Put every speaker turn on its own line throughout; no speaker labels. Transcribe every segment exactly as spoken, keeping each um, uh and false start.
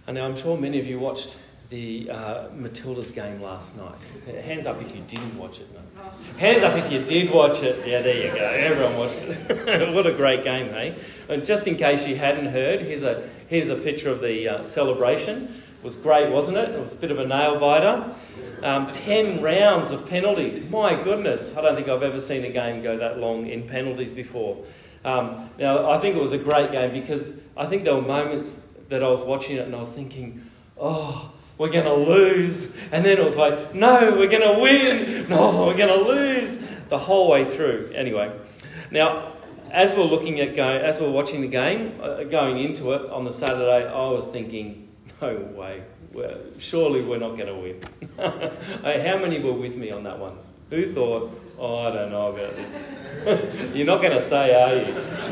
And now I'm sure many of you watched the uh, Matildas game last night. Hands up if you didn't watch it. No. Hands up if you did watch it. Yeah, there you go. Everyone watched it. What a great game, eh? And just in case you hadn't heard, here's a here's a picture of the uh, celebration. It was great, wasn't it? It was a bit of a nail biter. Um, ten rounds of penalties. My goodness, I don't think I've ever seen a game go that long in penalties before. Um, now, I think it was a great game because I think there were moments that I was watching it and I was thinking, oh, we're going to lose. And then it was like, no, we're going to win. No, we're going to lose. The whole way through. Anyway, now, as we're looking at going, as we're watching the game, uh, going into it on the Saturday, I was thinking, no way. Well, surely we're not going to win. How many were with me on that one? Who thought, oh, I don't know about this? You're not going to say, are you?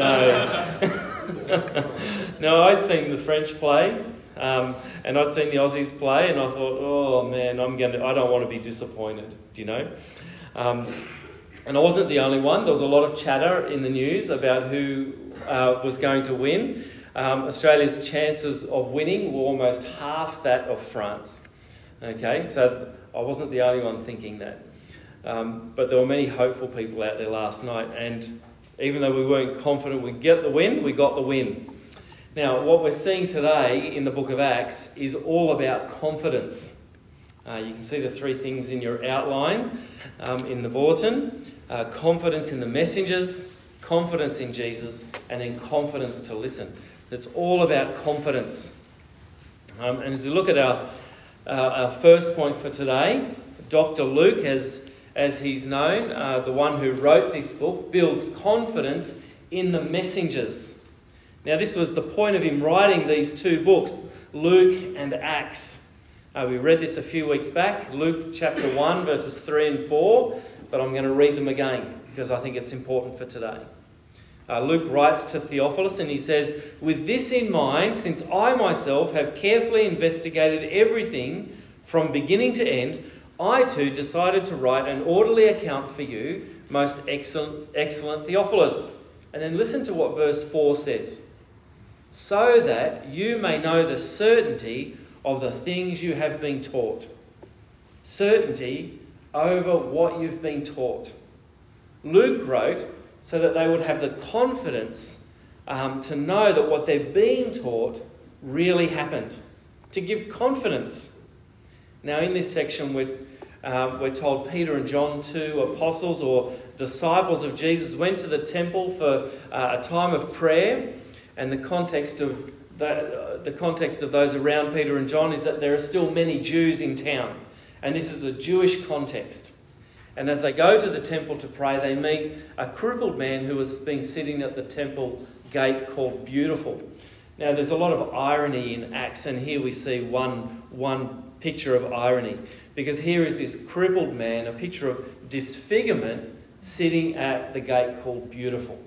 No. No, I'd seen the French play, um, and I'd seen the Aussies play, and I thought, oh man, I'm going to. I don't want to be disappointed. Do you know? Um, and I wasn't the only one. There was a lot of chatter in the news about who uh, was going to win. Um, Australia's chances of winning were almost half that of France. Okay, so I wasn't the only one thinking that. Um, but there were many hopeful people out there last night, and even though we weren't confident we'd get the win, we got the win. Now, what we're seeing today in the book of Acts is all about confidence. Uh, you can see the three things in your outline um, in the bulletin. Uh, confidence in the messengers, confidence in Jesus, and then confidence to listen. It's all about confidence. Um, and as we look at our, uh, our first point for today, Doctor Luke, as, as he's known, uh, the one who wrote this book, builds confidence in the messengers. Now, this was the point of him writing these two books, Luke and Acts. Uh, we read this a few weeks back, Luke chapter one, verses three and four, but I'm going to read them again because I think it's important for today. Uh, Luke writes to Theophilus and he says, with this in mind, since I myself have carefully investigated everything from beginning to end, I too decided to write an orderly account for you, most excellent, excellent Theophilus. And then listen to what verse four says. So that you may know the certainty of the things you have been taught. Certainty over what you've been taught. Luke wrote so that they would have the confidence um, to know that what they're being taught really happened. To give confidence. Now in this section we're, uh, we're told Peter and John, two apostles or disciples of Jesus, went to the temple for uh, a time of prayer. And the context of that, uh, the context of those around Peter and John is that there are still many Jews in town. And this is a Jewish context. And as they go to the temple to pray, they meet a crippled man who has been sitting at the temple gate called Beautiful. Now, there's a lot of irony in Acts, and here we see one, one picture of irony. Because here is this crippled man, a picture of disfigurement, sitting at the gate called Beautiful.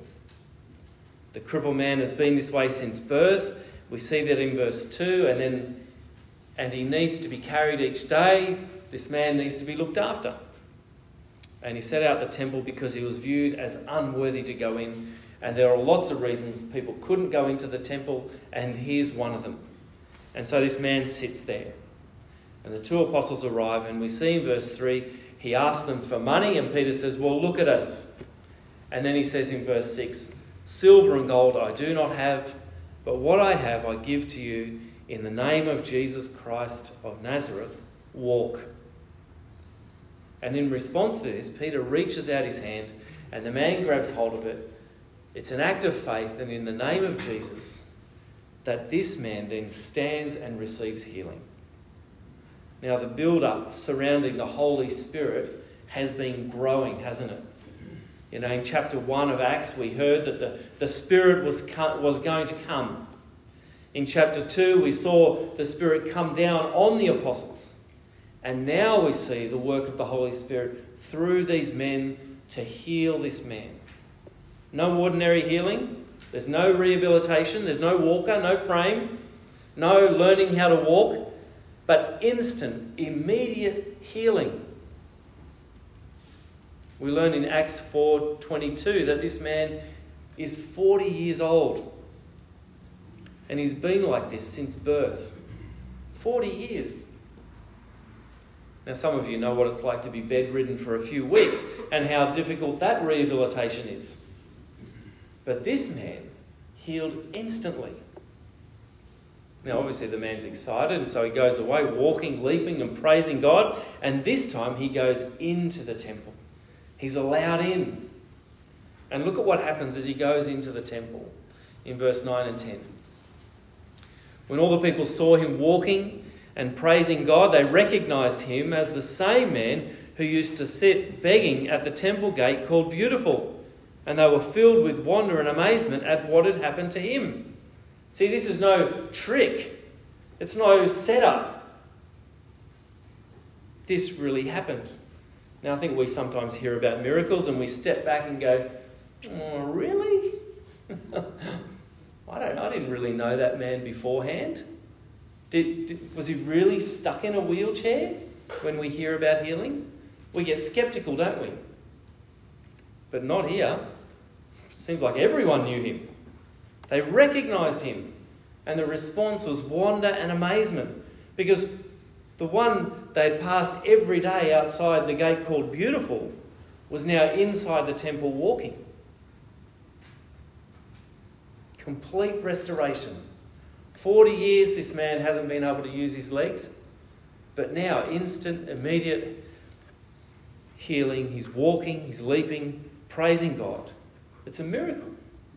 The crippled man has been this way since birth. We see that in verse two, and then, and he needs to be carried each day. This man needs to be looked after. And he set out the temple because he was viewed as unworthy to go in. And there are lots of reasons people couldn't go into the temple, and here's one of them. And so this man sits there. And the two apostles arrive, and we see in verse three, he asks them for money, and Peter says, well, look at us. And then he says in verse six, silver and gold I do not have, but what I have I give to you. In the name of Jesus Christ of Nazareth, walk. And in response to this, Peter reaches out his hand and the man grabs hold of it. It's an act of faith, and in the name of Jesus, that this man then stands and receives healing. Now, the build-up surrounding the Holy Spirit has been growing, hasn't it? You know, in chapter one of Acts, we heard that the, the Spirit was, was going to come. In chapter two, we saw the Spirit come down on the apostles. And now we see the work of the Holy Spirit through these men to heal this man. No ordinary healing. There's no rehabilitation. There's no walker, no frame, no learning how to walk, but instant, immediate healing. We learn in Acts four twenty-two that this man is forty years old. And he's been like this since birth. forty years. Now, some of you know what it's like to be bedridden for a few weeks and how difficult that rehabilitation is. But this man healed instantly. Now, obviously, the man's excited, and so he goes away walking, leaping and praising God. And this time he goes into the temple. He's allowed in. And look at what happens as he goes into the temple in verse nine and ten. When all the people saw him walking and praising God, they recognised him as the same man who used to sit begging at the temple gate called Beautiful. And they were filled with wonder and amazement at what had happened to him. See, this is no trick. It's no setup. This really happened. Now, I think we sometimes hear about miracles and we step back and go, oh, really? I don't. I didn't really know that man beforehand. Did, did, was he really stuck in a wheelchair when we hear about healing? We get sceptical, don't we? But not here. Seems like everyone knew him. They recognised him. And the response was wonder and amazement. Because the one they'd passed every day outside the gate called Beautiful was now inside the temple walking. Complete restoration. forty years this man hasn't been able to use his legs, but now instant, immediate healing. He's walking, he's leaping, praising God. It's a miracle.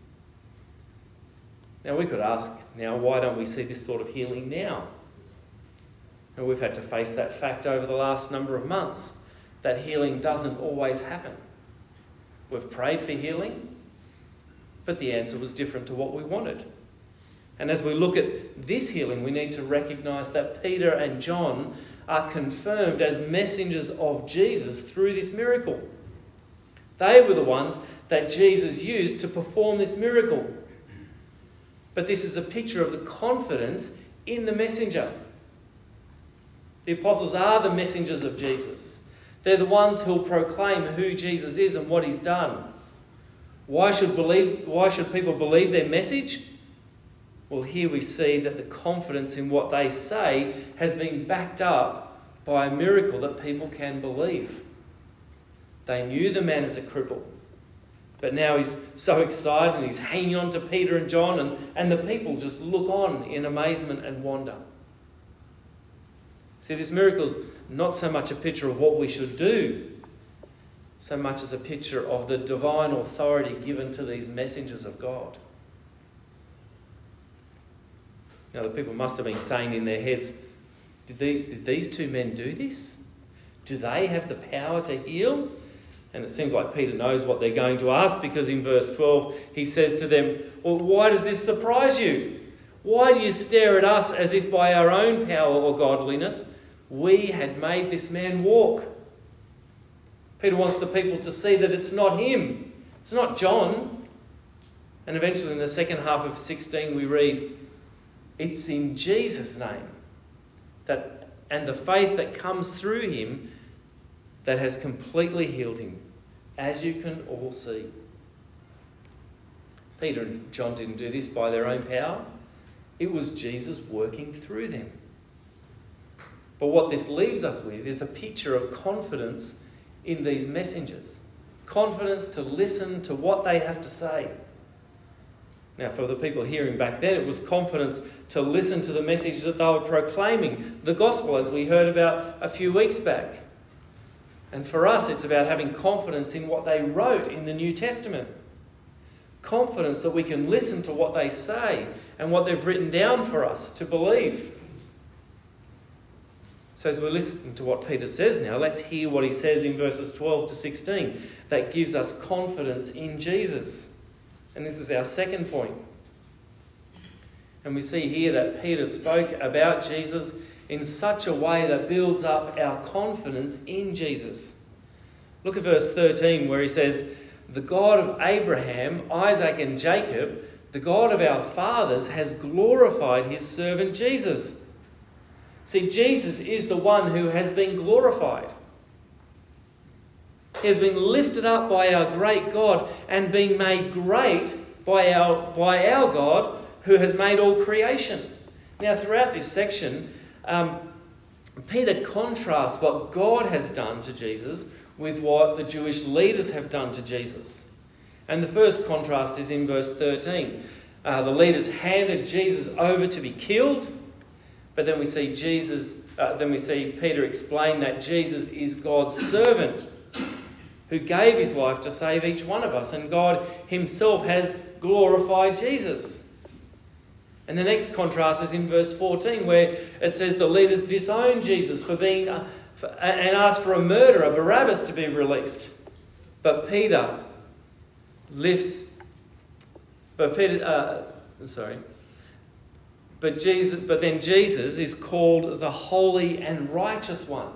Now we could ask, now why don't we see this sort of healing now? And we've had to face that fact over the last number of months, that healing doesn't always happen. We've prayed for healing, but the answer was different to what we wanted. And as we look at this healing, we need to recognise that Peter and John are confirmed as messengers of Jesus through this miracle. They were the ones that Jesus used to perform this miracle. But this is a picture of the confidence in the messenger. The apostles are the messengers of Jesus. They're the ones who'll proclaim who Jesus is and what he's done. Why should believe, why should people believe their message? Well, here we see that the confidence in what they say has been backed up by a miracle that people can believe. They knew the man as a cripple, but now he's so excited and he's hanging on to Peter and John, and, and the people just look on in amazement and wonder. See, this miracle is not so much a picture of what we should do, so much as a picture of the divine authority given to these messengers of God. Now, the people must have been saying in their heads, did, they, did these two men do this? Do they have the power to heal? And it seems like Peter knows what they're going to ask, because in verse twelve he says to them, well, why does this surprise you? Why do you stare at us as if by our own power or godliness we had made this man walk? Peter wants the people to see that it's not him. It's not John. And eventually in the second half of sixteen we read, it's in Jesus' name that, and the faith that comes through him, that has completely healed him, as you can all see. Peter and John didn't do this by their own power. It was Jesus working through them. But what this leaves us with is a picture of confidence in these messengers. Confidence to listen to what they have to say. Now, for the people hearing back then, it was confidence to listen to the message that they were proclaiming, the gospel, as we heard about a few weeks back. And for us, it's about having confidence in what they wrote in the New Testament. Confidence that we can listen to what they say and what they've written down for us to believe. So as we listen to what Peter says now, let's hear what he says in verses twelve to sixteen. That gives us confidence in Jesus. And this is our second point. And we see here that Peter spoke about Jesus in such a way that builds up our confidence in Jesus. Look at verse thirteen, where he says, the God of Abraham, Isaac and Jacob, the God of our fathers, has glorified his servant Jesus. See, Jesus is the one who has been glorified. He has been lifted up by our great God and been made great by our, by our God, who has made all creation. Now, throughout this section, um, Peter contrasts what God has done to Jesus with what the Jewish leaders have done to Jesus. And the first contrast is in verse thirteen. Uh, the leaders handed Jesus over to be killed, but then we see Jesus. Uh, then we see Peter explain that Jesus is God's servant who gave his life to save each one of us, and God himself has glorified Jesus. And the next contrast is in verse fourteen, where it says the leaders disowned Jesus for being uh, for, and asked for a murderer, Barabbas, to be released. But Peter lifts. But Peter, uh, sorry. But Jesus. But then Jesus is called the Holy and Righteous One.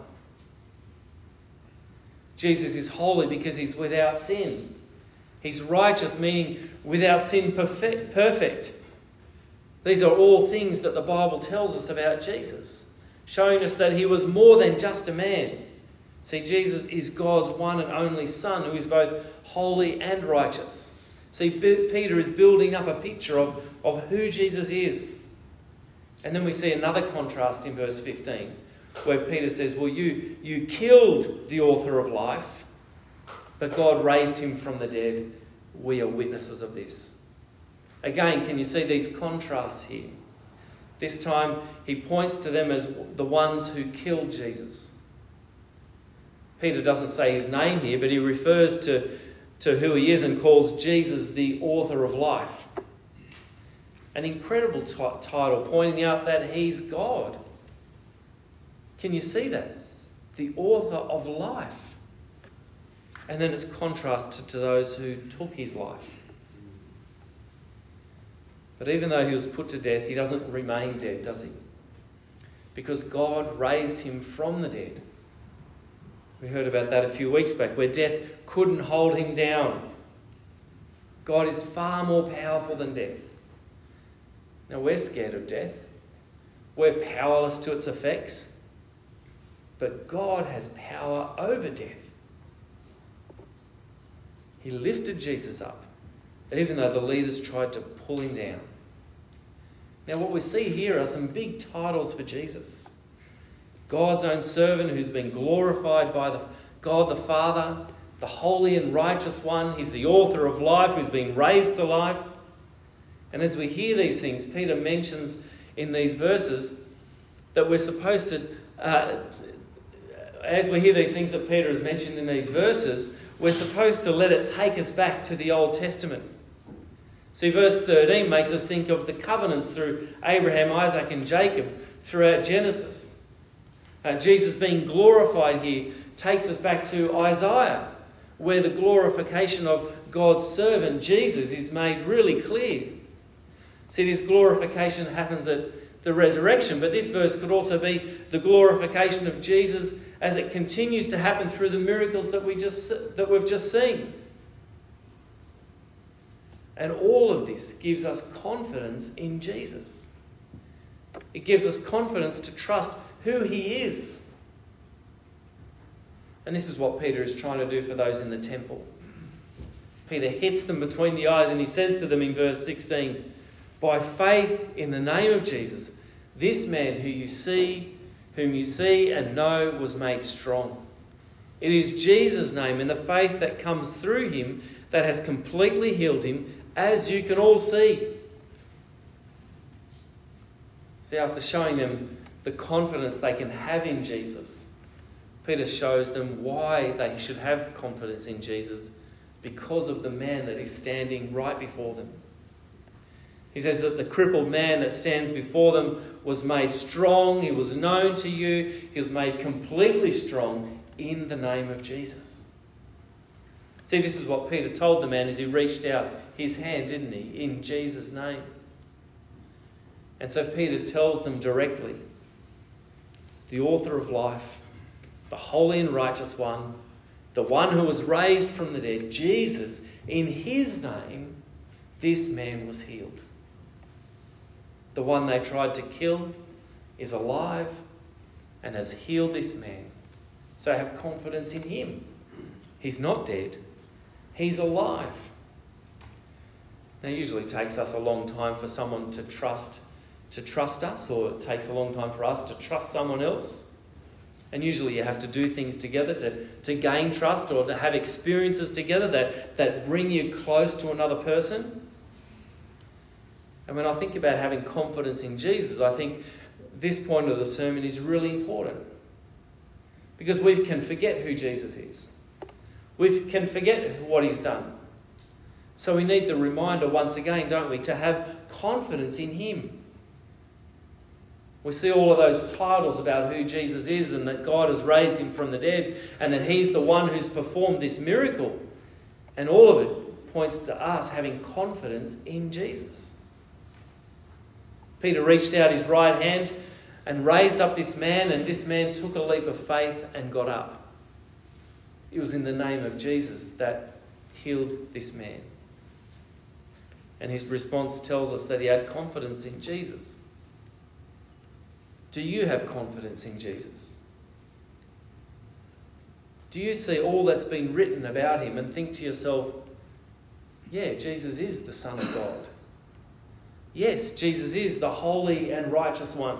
Jesus is holy because he's without sin. He's righteous, meaning without sin, perfect. perfect. These are all things that the Bible tells us about Jesus, showing us that he was more than just a man. See, Jesus is God's one and only Son, who is both holy and righteous. See, Peter is building up a picture of, of who Jesus is. And then we see another contrast in verse fifteen, where Peter says, well, you, you killed the author of life, but God raised him from the dead. We are witnesses of this. Again, can you see these contrasts here? This time he points to them as the ones who killed Jesus. Peter doesn't say his name here, but he refers to, to who he is and calls Jesus the author of life. An incredible t- title pointing out that he's God. Can you see that? The author of life. And then it's contrasted to those who took his life. But even though he was put to death, he doesn't remain dead, does he? Because God raised him from the dead. We heard about that a few weeks back, where death couldn't hold him down. God is far more powerful than death. Now, we're scared of death. We're powerless to its effects. But God has power over death. He lifted Jesus up, even though the leaders tried to pull him down. Now, what we see here are some big titles for Jesus. God's own servant who's been glorified by the God the Father, the Holy and Righteous One. He's the author of life who's been raised to life. And as we hear these things, Peter mentions in these verses that we're supposed to, uh, as we hear these things that Peter has mentioned in these verses, we're supposed to let it take us back to the Old Testament. See, verse thirteen makes us think of the covenants through Abraham, Isaac and Jacob throughout Genesis. Uh, Jesus being glorified here takes us back to Isaiah, where the glorification of God's servant Jesus is made really clear. See, this glorification happens at the resurrection, but this verse could also be the glorification of Jesus as it continues to happen through the miracles that we just that we've just seen. And all of this gives us confidence in Jesus. It gives us confidence to trust who he is. And this is what Peter is trying to do for those in the temple. Peter hits them between the eyes and he says to them in verse sixteen, by faith in the name of Jesus, this man who you see, whom you see and know was made strong. It is Jesus' name and the faith that comes through him that has completely healed him, as you can all see. See, after showing them the confidence they can have in Jesus, Peter shows them why they should have confidence in Jesus, because of the man that is standing right before them. He says that the crippled man that stands before them was made strong. He was known to you. He was made completely strong in the name of Jesus. See, this is what Peter told the man as he reached out his hand, didn't he? In Jesus' name. And so Peter tells them directly, the author of life, the holy and righteous one, the one who was raised from the dead, Jesus, in his name, this man was healed. The one they tried to kill is alive and has healed this man. So have confidence in him. He's not dead. He's alive. Now, it usually takes us a long time for someone to trust to trust us, or it takes a long time for us to trust someone else. And usually you have to do things together to, to gain trust, or to have experiences together that, that bring you close to another person. And when I think about having confidence in Jesus, I think this point of the sermon is really important. Because we can forget who Jesus is. We can forget what he's done. So we need the reminder once again, don't we, to have confidence in him. We see all of those titles about who Jesus is, and that God has raised him from the dead, and that he's the one who's performed this miracle. And all of it points to us having confidence in Jesus. Peter reached out his right hand and raised up this man, and this man took a leap of faith and got up. It was in the name of Jesus that healed this man. And his response tells us that he had confidence in Jesus. Do you have confidence in Jesus? Do you see all that's been written about him and think to yourself, yeah, Jesus is the Son of God. Yes, Jesus is the holy and righteous one.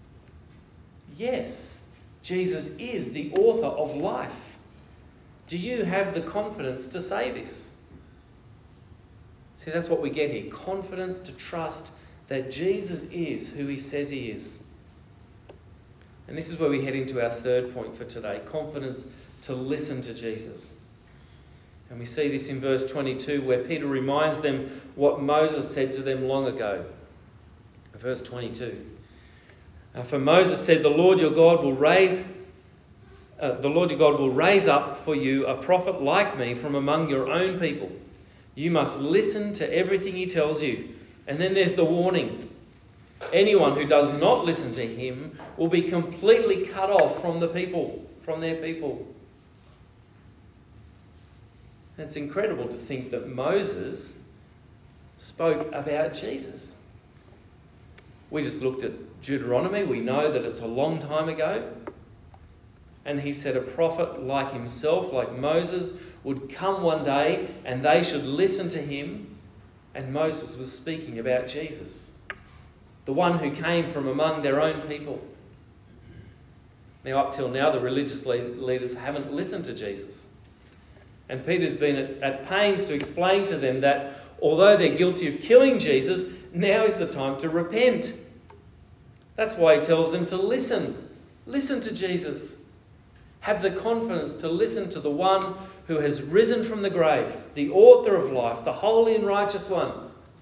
Yes, Jesus is the author of life. Do you have the confidence to say this? See, that's what we get here. Confidence to trust that Jesus is who he says he is. And this is where we head into our third point for today. Confidence to listen to Jesus. And we see this in verse twenty-two, where Peter reminds them what Moses said to them long ago. Verse twenty-two. Uh, For Moses said, "The Lord your God will raise, uh, the Lord your God will raise up for you a prophet like me from among your own people. You must listen to everything he tells you." And then there's the warning. Anyone who does not listen to him will be completely cut off from the people, from their people. And it's incredible to think that Moses spoke about Jesus. We just looked at Deuteronomy. We know that it's a long time ago. And he said a prophet like himself, like Moses, would come one day and they should listen to him. And Moses was speaking about Jesus, the one who came from among their own people. Now, up till now, the religious leaders haven't listened to Jesus. And Peter's been at, at pains to explain to them that although they're guilty of killing Jesus, now is the time to repent. That's why he tells them to listen. Listen to Jesus. Have the confidence to listen to the one who has risen from the grave, the author of life, the holy and righteous one.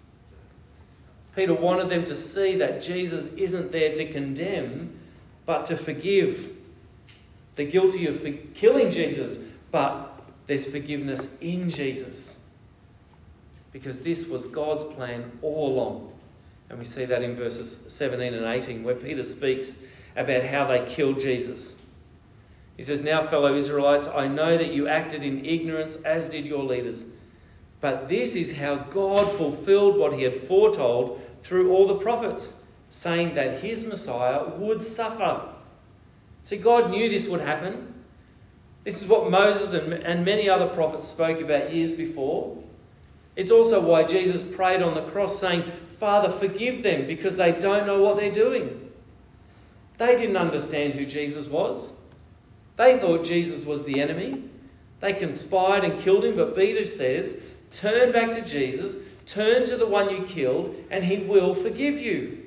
Peter wanted them to see that Jesus isn't there to condemn, but to forgive. They're guilty of killing Jesus, but there's forgiveness in Jesus. Because this was God's plan all along. And we see that in verses seventeen and eighteen, where Peter speaks about how they killed Jesus. He says, "Now, fellow Israelites, I know that you acted in ignorance, as did your leaders. But this is how God fulfilled what he had foretold through all the prophets, saying that his Messiah would suffer." See, God knew this would happen. This is what Moses and, and many other prophets spoke about years before. It's also why Jesus prayed on the cross saying, "Father, forgive them because they don't know what they're doing." They didn't understand who Jesus was. They thought Jesus was the enemy. They conspired and killed him, but Peter says, turn back to Jesus, turn to the one you killed, and he will forgive you.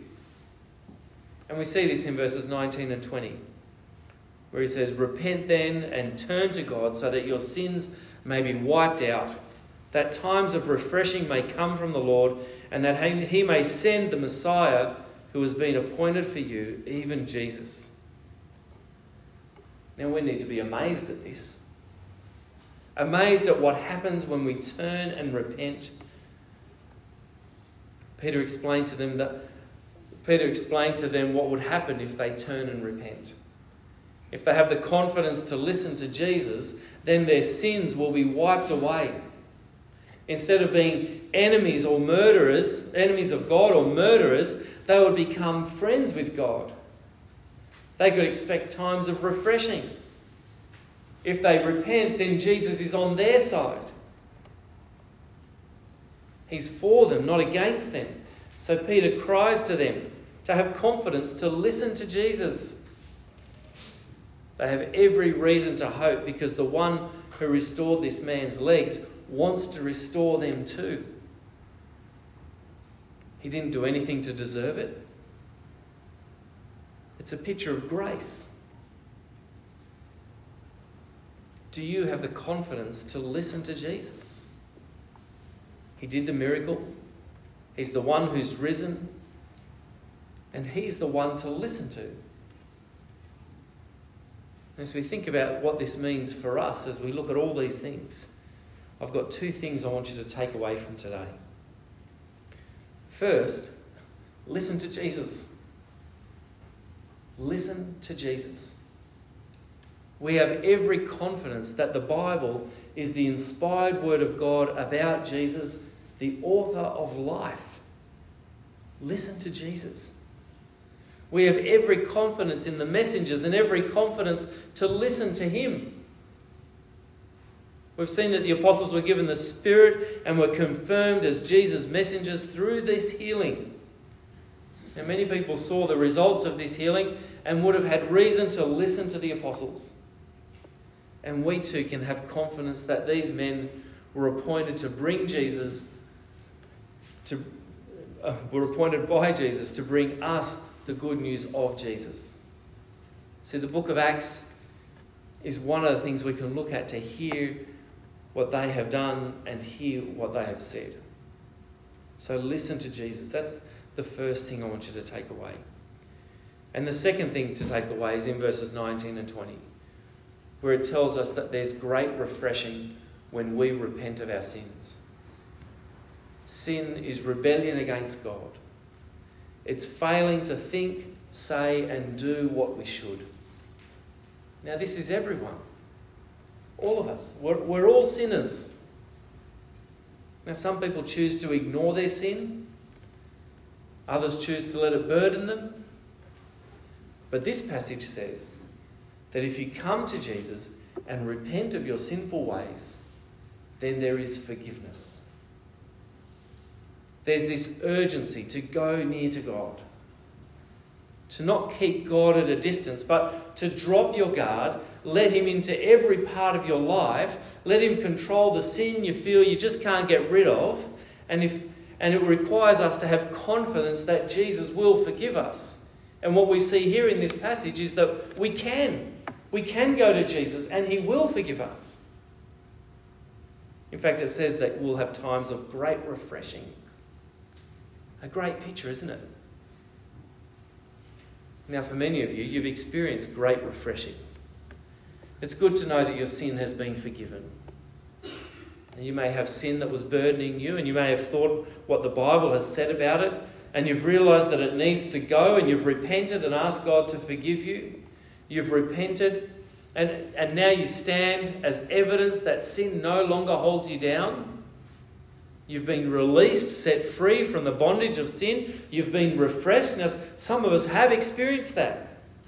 And we see this in verses nineteen and twenty, where he says, "Repent then and turn to God so that your sins may be wiped out, that times of refreshing may come from the Lord, and that he may send the Messiah who has been appointed for you, even Jesus." Now we need to be amazed at this. Amazed at what happens when we turn and repent. Peter explained to them that Peter explained to them what would happen if they turn and repent. If they have the confidence to listen to Jesus, then their sins will be wiped away. Instead of being enemies or murderers, enemies of God or murderers, they would become friends with God. They could expect times of refreshing. If they repent, then Jesus is on their side. He's for them, not against them. So Peter cries to them, to have confidence to listen to Jesus. They have every reason to hope because the one who restored this man's legs wants to restore them too. He didn't do anything to deserve it. It's a picture of grace. Do you have the confidence to listen to Jesus? He did the miracle. He's the one who's risen. And he's the one to listen to. As we think about what this means for us, as we look at all these things, I've got two things I want you to take away from today. First, listen to Jesus. Listen to Jesus. We have every confidence that the Bible is the inspired word of God about Jesus, the author of life. Listen to Jesus. We have every confidence in the messengers and every confidence to listen to him. We've seen that the apostles were given the Spirit and were confirmed as Jesus' messengers through this healing. And many people saw the results of this healing and would have had reason to listen to the apostles. And we too can have confidence that these men were appointed to bring Jesus, to, uh, were appointed by Jesus to bring us the good news of Jesus. See, the book of Acts is one of the things we can look at to hear what they have done and hear what they have said. So listen to Jesus. That's the first thing I want you to take away. And the second thing to take away is in verses nineteen and twenty, where it tells us that there's great refreshing when we repent of our sins. Sin is rebellion against God. It's failing to think, say, and do what we should. Now, this is everyone. All of us. We're, we're all sinners. Now, some people choose to ignore their sin. Others choose to let it burden them. But this passage says that if you come to Jesus and repent of your sinful ways, then there is forgiveness. There's this urgency to go near to God. To not keep God at a distance, but to drop your guard, let him into every part of your life, let him control the sin you feel you just can't get rid of, and if and it requires us to have confidence that Jesus will forgive us. And what we see here in this passage is that we can. We can go to Jesus and he will forgive us. In fact, it says that we'll have times of great refreshing. A great picture, isn't it? Now, for many of you, you've experienced great refreshing. It's good to know that your sin has been forgiven. And you may have sin that was burdening you, and you may have thought what the Bible has said about it, and you've realised that it needs to go, and you've repented and asked God to forgive you. You've repented, and, and now you stand as evidence that sin no longer holds you down. You've been released, set free from the bondage of sin. You've been refreshed. Now, some of us have experienced that.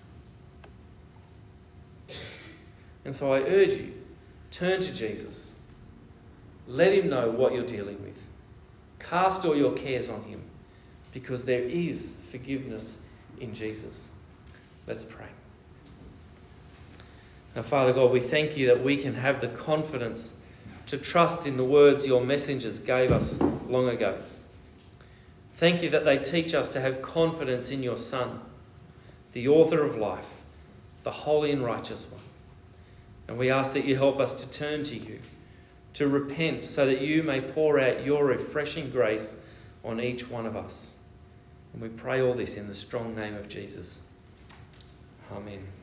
And so I urge you, turn to Jesus. Let him know what you're dealing with. Cast all your cares on him, because there is forgiveness in Jesus. Let's pray. Now, Father God, we thank you that we can have the confidence to trust in the words your messengers gave us long ago. Thank you that they teach us to have confidence in your Son, the author of life, the holy and righteous one. And we ask that you help us to turn to you, to repent so that you may pour out your refreshing grace on each one of us. And we pray all this in the strong name of Jesus. Amen.